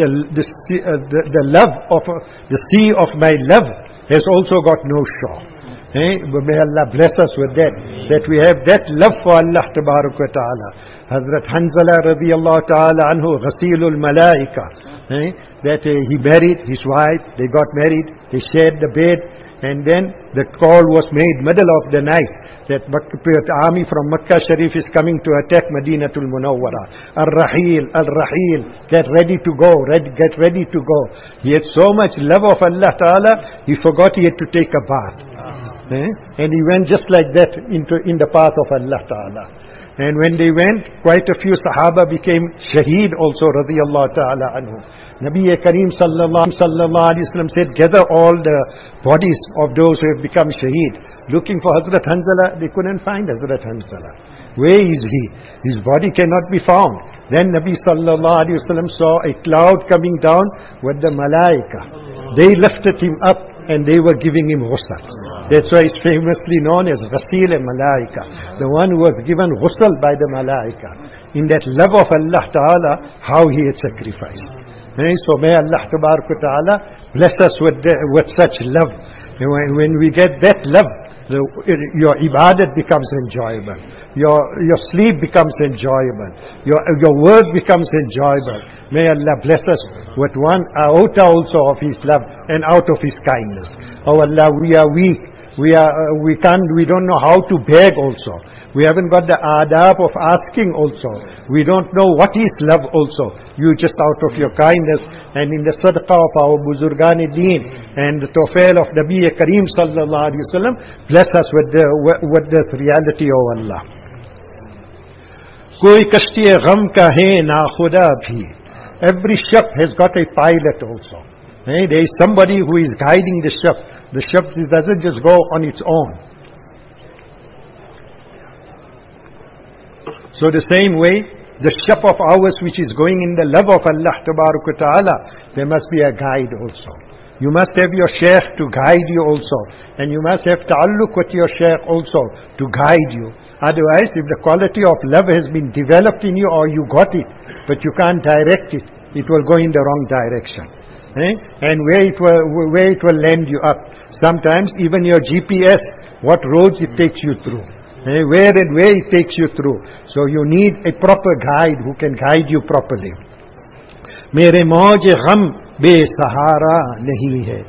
the love of the sea of my love has also got no shore. But may Allah bless us with that we have that love for Allah Tabarak wa Ta'ala. Hazrat Hanzala radiyallahu ta'ala anhu, Ghasilul Malaika, that he married his wife, they got married, they shared the bed. And then the call was made middle of the night that the army from Makkah Sharif is coming to attack Madinatul Munawwara. Al-Rahil, Al-Rahil, get ready to go, get ready to go. He had so much love of Allah Ta'ala, he forgot he had to take a bath. And he went just like that in the path of Allah Ta'ala. And when they went, quite a few Sahaba became shaheed also, radiyallahu ta'ala anhu. Nabi Kareem sallallahu alayhi wa sallam said, gather all the bodies of those who have become shaheed. Looking for Hazrat Hanzala, they couldn't find Hazrat Hanzala. Where is he? His body cannot be found. Then Nabi sallallahu alayhi wa sallam saw a cloud coming down with the malaika. They lifted him up and they were giving him ghusl. That's why he's famously known as Ghasil Malaika, the one who was given ghusl by the Malaika. In that love of Allah Ta'ala, how he had sacrificed. So may Allah Ta'ala bless us with such love. And when we get that love, your ibadat becomes enjoyable. Your sleep becomes enjoyable. Your work becomes enjoyable. May Allah bless us with one iota also of His love and out of His kindness. Oh Allah, we are weak. We don't know how to beg also. We haven't got the adab of asking also. We don't know what is love also. You just out of your kindness and in the sadaqah of our Buzurgan-e-Deen and the tawfail of Nabi Kareem sallallahu alayhi wa sallam, bless us with this reality, O Allah. Koi kashti gham ka hai na khuda bhi. Every ship has got a pilot also. There is somebody who is guiding the ship. The ship doesn't just go on its own. So the same way, the ship of ours which is going in the love of Allah Ta'ala, there must be a guide also. You must have your shaykh to guide you also. And you must have ta'alluq with your shaykh also to guide you. Otherwise, if the quality of love has been developed in you or you got it, but you can't direct it, it will go in the wrong direction. And where it will land you up. Sometimes even your GPS, what roads it takes you through. Where it takes you through. So you need a proper guide who can guide you properly. Mere mauj gham be sahara nahi hai.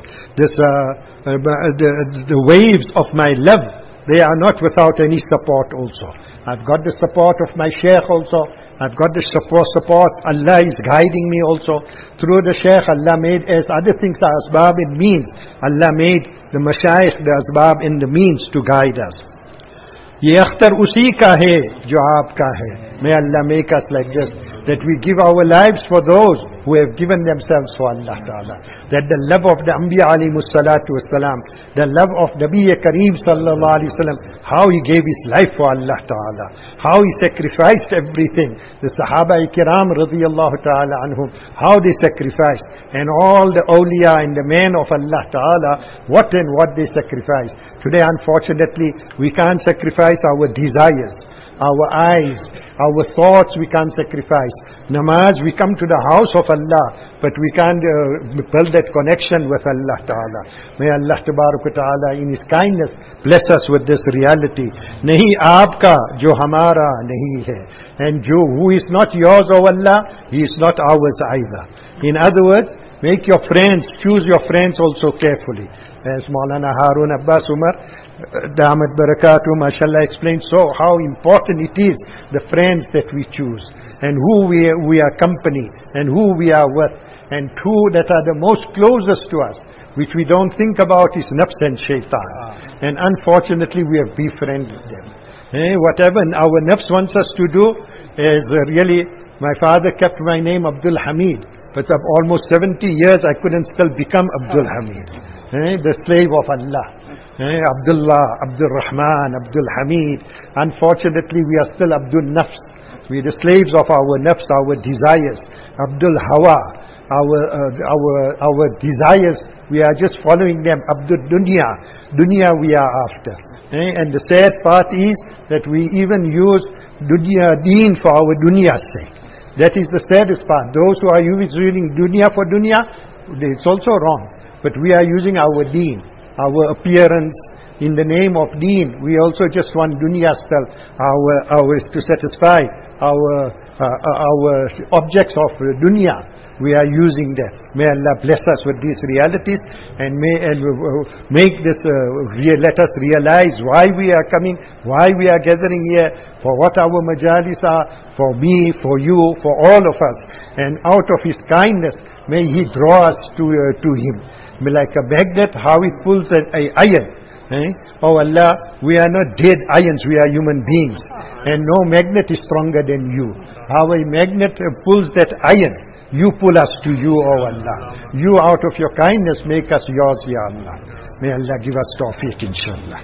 The waves of my love, they are not without any support also. I've got the support of my shaykh also. I've got the support. Allah is guiding me also. Through the Shaykh, Allah made as other things are asbab and means. Allah made the mashayikh the asbab and the means to guide us. Ye akhtar usi ka hai, jo aapka hai. May Allah make us like this, that we give our lives for those who have given themselves for Allah Ta'ala. That the love of the Anbiya alayhimus salatu wassalam, the love of Nabi Kareem sallallahu alayhi wasallam, how he gave his life for Allah Ta'ala, how he sacrificed everything. The Sahaba Kiram radiyallahu ta'ala anhum, how they sacrificed. And all the awliya and the men of Allah Ta'ala, what and what they sacrificed. Today unfortunately, we can't sacrifice our desires, our eyes, our thoughts we can't sacrifice. Namaz, we come to the house of Allah, but we can't build that connection with Allah Ta'ala. May Allah Ta'ala in His kindness bless us with this reality. Nahi aapka, jo hamara nahi hai. And who is not yours, O Allah, he is not ours either. In other words, make your friends, choose your friends also carefully. As Maulana Harun Abbas Umar, Damat Barakatuh, mashallah, explained so how important it is, the friends that we choose, and who we are company, and who we are with, and two that are the most closest to us, which we don't think about is nafs and shaitan. And unfortunately we have befriended them. Whatever our nafs wants us to do is really, my father kept my name Abdul Hamid, but of almost 70 years I couldn't still become Abdul Hamid. The slave of Allah. Abdullah, Abdul Rahman, Abdul Hamid. Unfortunately, we are still Abdul Nafs. We are the slaves of our nafs, our desires. Abdul Hawa, our desires. We are just following them. Abdul Dunya. Dunya we are after. And the sad part is that we even use dunya deen for our dunya's sake. That is the saddest part. Those who are using dunya for dunya, it's also wrong. But we are using our deen, our appearance in the name of deen. We also just want dunya self, ours to satisfy our objects of dunya. We are using that. May Allah bless us with these realities, and make this let us realize why we are coming, why we are gathering here, for what our majalis are, for me, for you, for all of us. And out of His kindness, may He draw us to Him. Like a magnet, how it pulls an iron. Oh Allah, we are not dead irons, we are human beings. And no magnet is stronger than you. How a magnet pulls that iron, you pull us to you, oh Allah. You out of your kindness make us yours, Ya Allah. May Allah give us tawfiq, inshallah.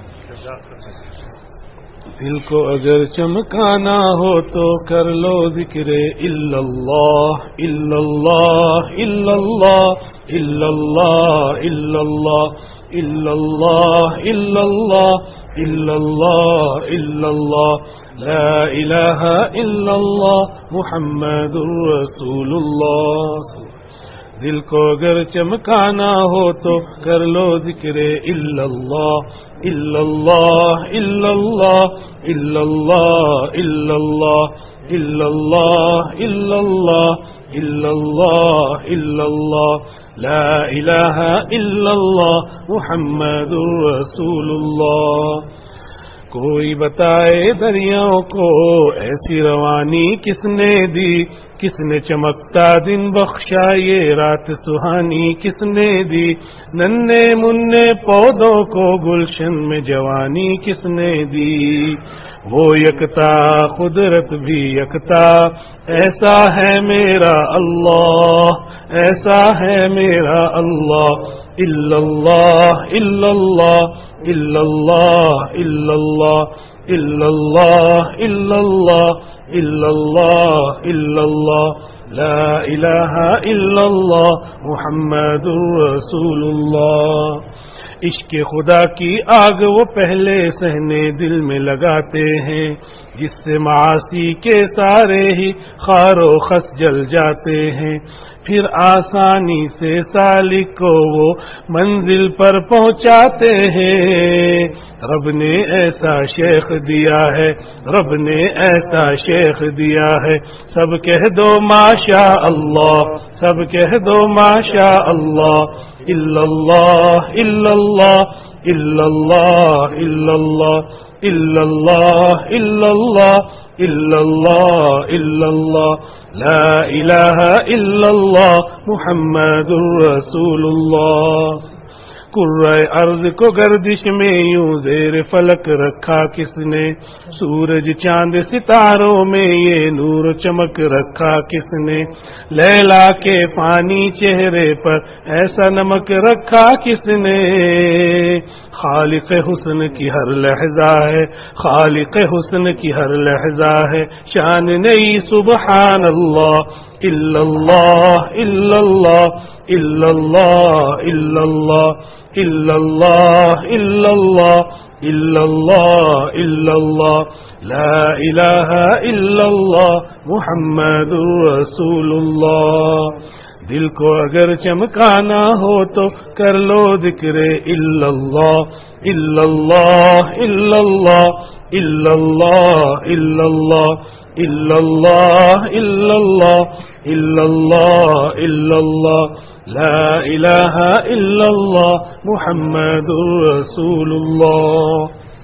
दिल को अगर चमकाना हो तो कर लो जिक्र इल्लल्लाह इल्लल्लाह इल्लल्लाह इल्लल्लाह इल्लल्लाह इल्लल्लाह इल्लल्लाह इल्लल्लाह इल्लल्लाह ला इलाहा इल्लल्लाह मुहम्मदुर रसूलुल्लाह दिल को अगर चमकाना हो तो कर लो जिक्र इल्लल्लाह इल्लल्लाह इल्लल्लाह इल्लल्लाह इल्लल्लाह इल्लल्लाह इल्लल्लाह इल्लल्लाह इल्लल्लाह ला इलाहा इल्लल्लाह मुहम्मदुर रसूलुल्लाह कोई बताए दरियाओं को ऐसी रवानी किसने दी किसने चमकता दिन बख्शा ये रात सुहानी किसने दी नन्हे मुन्ने पौधों को गुलशन में जवानी किसने दी वो यकता कुदरत भी यकता ऐसा है मेरा अल्लाह ऐसा है मेरा अल्लाह इल्लल्लाह इल्लल्लाह इल्लल्लाह इल्लल्लाह इल्लल्लाह इल्लल्लाह इल्लल्लाह इल्लल्लाह ला इलाहा इल्लल्लाह मुहम्मदुर रसूलुल्लाह इश्क खुदा की आग वो पहले सहने दिल में लगाते हैं जिससे मासी के सारे ही खारो खस जल जाते हैं फिर आसानी से सालिक को वो मंजिल पर पहुंचाते हैं रब ने ऐसा शेख दिया है रब ने ऐसा शेख दिया है सब कह दो माशा अल्लाह सब कह दो माशा अल्लाह इल्लल्लाह इल्लल्लाह इल्लल्लाह इल्लल्लाह इल्लल्लाह इल्लल्लाह इल्लल्लाह इल्लल्लाह, ला इलाहा इल्लल्लाह, मुहम्मदुर रसूलुल्लाह। कुर्रे अर्ज को गर्दिश में यूं जेर फलक रखा किसने, सूरज चांद सितारों में ये नूर चमक रखा किसने, लैला के पानी चेहरे पर ऐसा नमक रखा किसने। खालिक हुस्न की हर लहजा है, खालिक हुस्न की हर लहजा है, शान नई सुबहान अल्लाह। इल्लल्लाह इल्लल्लाह इल्लल्लाह इल्लल्लाह इल्लल्लाह इल्लल्लाह इल्लल्लाह इल्लल्लाह, ला इलाहा इल्लल्लाह, मुहम्मदुर रसूलुल्लाह। दिल को अगर चमकाना हो तो कर लो जिक्र इल्लल्लाह इल्लल्लाह इल्लल्लाह इल्लल्लाह इल्लल्लाह इल्लल्लाह इल्लल्लाह इल्लल्लाह इल्लल्लाह, ला इलाहा इल्लल्लाह, मुहम्मदुर रसूलुल्लाह।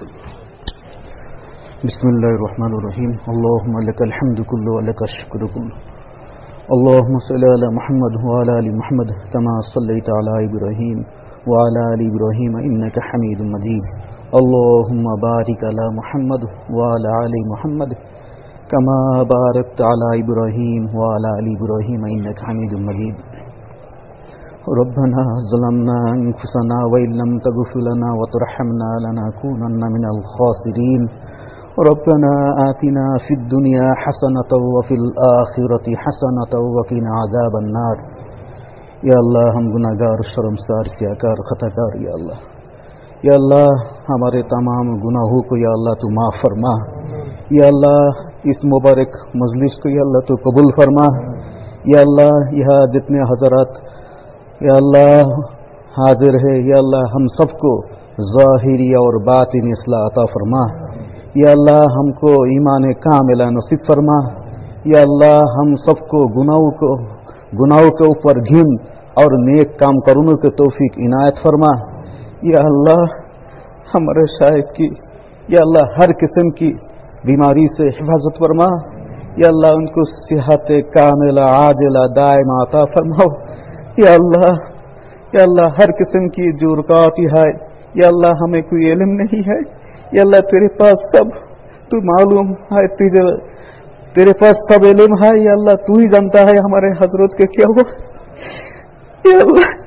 बिस्मिल्लाहिर्रहमानिर्रहीम। अल्लाहुम्मा लकल हम्दु कुल्लु व लकश शुक्रू कुल्लु। अल्लाहुम्मा सल्लि अला मुहम्मद व अला आलि मुहम्मद कमा सल्लैता अला इब्राहीम व अला आलि इब्राहीम इन्नका हमीदुम मजीद। अल्लाहुम्मा बारिक अला मुहम्मद व अला आलि मुहम्मद कमा बारकता अला इब्राहीम व अला आलि इब्राहीम इन्नका हमीदुम मजीद। रब्बना ज़लमना अनफुसना व इल्लम तग़फिर लना व तरहमना लनकूनन्ना मिनल खासिरीन। रब्बना आतिना फिद दुनिया हसनतन व फिल आखिरति हसनतन व क़िना अज़ाबन नार। या अल्लाह, हम गुनाहगार, शर्मसार, सियाकार, खताकार, या अल्लाह हमारे तमाम गुनाहों को या अल्लाह तू माफ़ फरमा। या अल्लाह इस मुबारक मजलिस को या अल्लाह तू कबूल फरमा। या अल्लाह यहाँ जितने हज़रात या अल्लाह हाजिर है, या अल्लाह हम सबको ज़ाहिरी और बातिनी इस्लाह अता फरमा। या अल्लाह हमको ईमान कामिला नसीब फरमा। या अल्लाह हम सबको गुनाहों के ऊपर घिन और नेक काम करने के तौफीक इनायत फरमा। या अल्लाह हमारे शायद की या अल्लाह हर किस्म की बीमारी से हिफाजत फरमा। या अल्लाह उनको सेहत कामिला आजिला दायमा अता फरमाओ। या अल्लाह हर किस्म की जो रुकावटें है या अल्लाह हमें कोई इल्म नहीं है, या अल्लाह तेरे पास सब तू मालूम है, तेरे पास सब इल्म है। या अल्लाह तू ही जानता है हमारे हजरत के क्या हुआ। या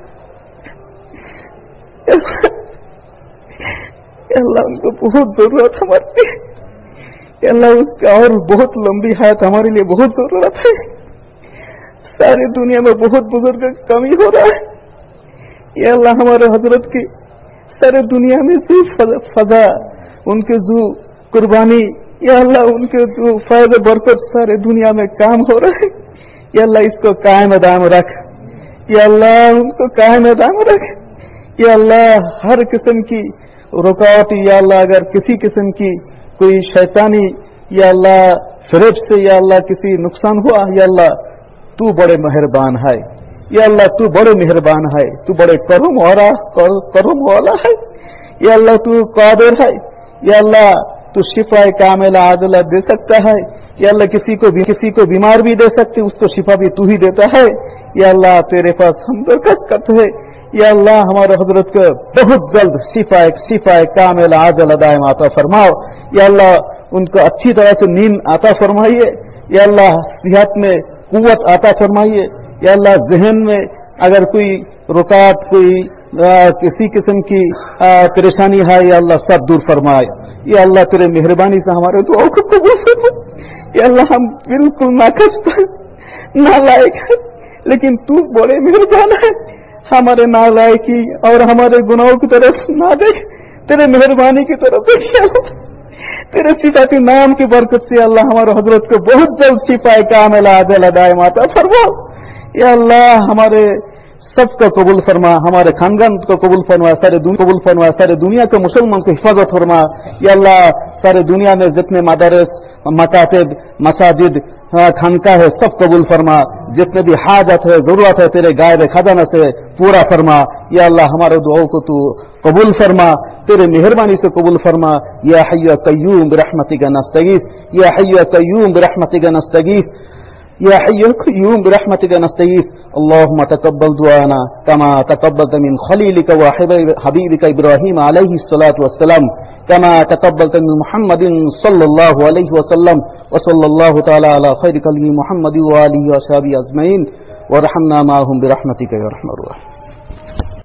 अल्लाह उनको बहुत जरूरत हमारी। या अल्लाह उसका और बहुत लंबी हयात हमारे लिए बहुत जरूरत है। सारी दुनिया में बहुत बुजुर्ग कमी हो रहा है। या अल्लाह हमारे हजरत की सारे दुनिया में सिर्फ फजा, उनके जो कुर्बानी, या अल्लाह उनके जो फायदे बरकत सारे दुनिया में काम हो रहा है। या अल्लाह इसको कायम दाम रख। या अल्लाह उनको कायम दाम रख। या अल्लाह हर किस्म की रुकावट, या अल्लाह अगर किसी किस्म की कोई शैतानी या अल्लाह फिरब से या अल्लाह किसी नुकसान हुआ, या अल्लाह तू बड़े मेहरबान है। या अल्लाह तू बड़े मेहरबान है, तू बड़े करम वाला है। या अल्लाह तू कादिर है। या अल्लाह तू शिफा कामिला आजिला दे सकता है। या अल्लाह किसी को बीमार भी दे सकते, उसको शिफा भी तू ही देता है। या अल्लाह तेरे पास हम दरखास्त करते हैं, या अल्लाह हमारे हजरत को बहुत जल्द शिफा कामिला आजिला दायम अता फरमाओ। या अल्लाह उनको अच्छी तरह से नींद अता फरमाइए। या अल्लाह सेहत में कुव्वत अता फरमाइए। या अल्लाह जहन में अगर कोई रुकावट, कोई किसी किस्म की परेशानी है, या अल्लाह सब दूर फरमाए। या अल्लाह तेरे मेहरबानी से हमारे दुआओं को कबूल फरमा। या अल्लाह हम बिल्कुल नालायक है, लेकिन तू बड़े मेहरबान है। हमारे नालायकी और हमारे गुनाहों की तरफ ना देख, तेरे मेहरबानी की तरफ देख। तेरे सिफाती नाम की बरकत से अल्लाह हमारे हजरत को बहुत जल्द शिफा कामिला आजिला दायम अता फरमाओ। या अल्लाह हमारे सबका कबूल फरमा, हमारे खानदान को कबूल फरमा, सारे दुनिया के मुसलमान को हिफाजत फरमा। या अल्लाह सारे दुनिया में जितने मदारस, मकातिब, मसाजिद खानका है सब कबूल फरमा, जितने भी हाजत है जरूरत है तेरे गायब खजाना से पूरा फरमा। या अल्लाह हमारे दुआओं को तू कबूल फरमा, तेरे मेहरबानी से कबूल फरमा। या हय्यु कय्यूम बिरहमतिका नस्तगीस, या हय्यु कय्यूम बिरहमतिका नस्तगीस, या हय्यु कय्यूम बिरहमतिका नस्तगीस। अल्लाहुम्मा तकब्बल दुआना कमा तकब्बलत मिन खलीलिका व हबीबिका इब्राहीम अलैहि सलातु वस्सलाम, कमा तकब्बलत मिन मुहम्मदिन सल्लल्लाहु अलैहि वसल्लम व सल्लल्लाहु तआला अला खैरि कल्बि मुहम्मद व आलिहि व असहाबिहि अजमईन व रहमना माहुम बिरहमतिका या रहमान।